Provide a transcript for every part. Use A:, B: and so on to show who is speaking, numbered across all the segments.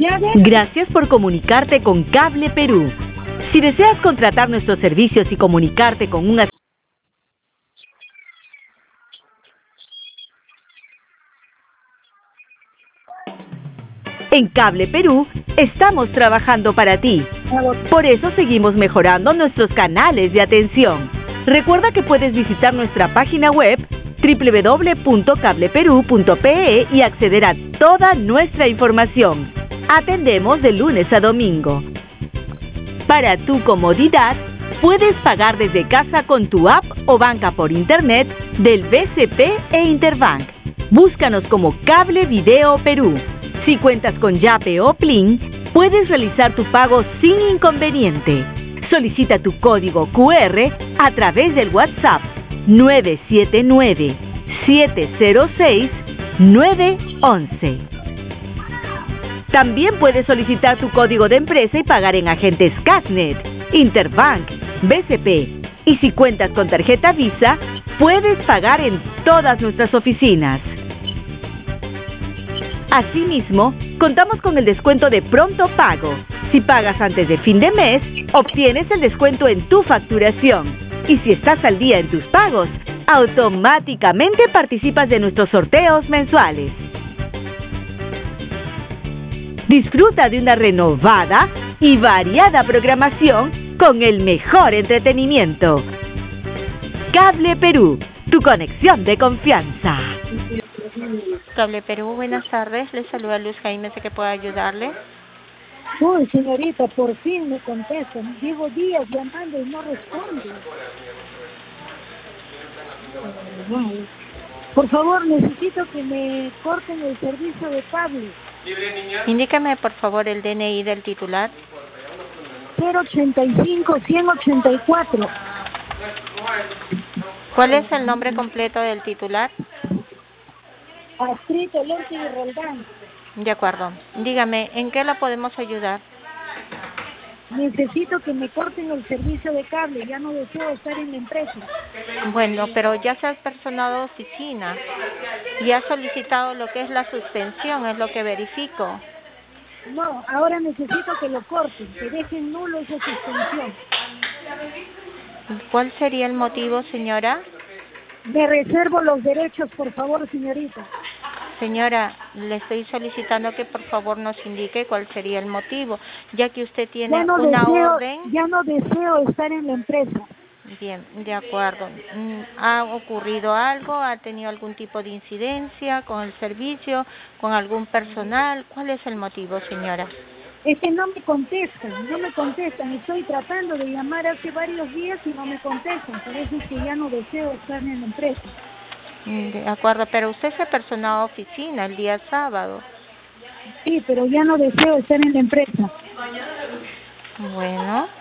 A: Ya ves.
B: Gracias por comunicarte con Cable Perú. Si deseas contratar nuestros servicios y comunicarte con un En Cable Perú estamos trabajando para ti. Por eso seguimos mejorando nuestros canales de atención. Recuerda que puedes visitar nuestra página web www.cableperú.pe y acceder a toda nuestra información. Atendemos de lunes a domingo. Para tu comodidad, puedes pagar desde casa con tu app o banca por internet del BCP e Interbank. Búscanos como Cable Video Perú. Si cuentas con Yape o Plin, puedes realizar tu pago sin inconveniente. Solicita tu código QR a través del WhatsApp 979-706-911. También puedes solicitar tu código de empresa y pagar en agentes Casnet, Interbank, BCP. Y si cuentas con tarjeta Visa, puedes pagar en todas nuestras oficinas. Asimismo, contamos con el descuento de pronto pago. Si pagas antes de fin de mes, obtienes el descuento en tu facturación. Y si estás al día en tus pagos, automáticamente participas de nuestros sorteos mensuales. Disfruta de una renovada y variada programación con el mejor entretenimiento. Cable Perú, tu conexión de confianza.
C: Cable Perú, buenas tardes. Les saluda Luz Jaime, sé que puedo ayudarle.
A: Uy, señorita, por fin me contestan. Llevo días llamando y no responde. Por favor, necesito que me corten el servicio de cable.
C: Indícame, por favor, el DNI del titular.
A: 085-184.
C: ¿Cuál es el nombre completo del titular?
A: Astrid Elorti y Roldán.
C: De acuerdo. Dígame, ¿en qué la podemos ayudar?
A: Necesito que me corten el servicio de cable. Ya no deseo estar en la empresa.
C: Bueno, pero ya se ha personado oficina y ha solicitado lo que es la suspensión, es lo que verifico.
A: No, ahora necesito que lo corten, que dejen nulo esa suspensión.
C: ¿Cuál sería el motivo, señora?
A: Me reservo los derechos, por favor, señorita.
C: Señora, le estoy solicitando que por favor nos indique cuál sería el motivo, ya que usted tiene orden.
A: Ya no deseo estar en la empresa.
C: Bien, de acuerdo. ¿Ha ocurrido algo? ¿Ha tenido algún tipo de incidencia con el servicio, con algún personal? ¿Cuál es el motivo, señora?
A: Es que no me contestan. Estoy tratando de llamar hace varios días y no me contestan. Por eso es que ya no deseo estar en la empresa.
C: De acuerdo, pero usted se personó a oficina el día sábado.
A: Sí, pero ya no deseo estar en la empresa.
C: Bueno.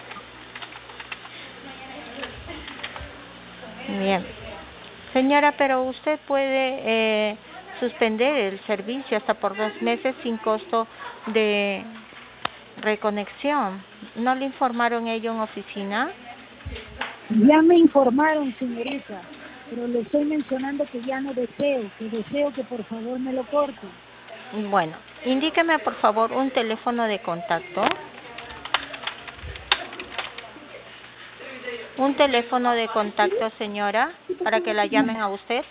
C: Bien. Señora, pero usted puede suspender el servicio hasta por 2 meses sin costo de reconexión. ¿No le informaron ello en oficina?
A: Ya me informaron, señorita, pero le estoy mencionando que ya no deseo, que por favor me lo corten.
C: Bueno, indíqueme por favor un teléfono de contacto. Un teléfono de contacto, señora, para que la llamen a usted.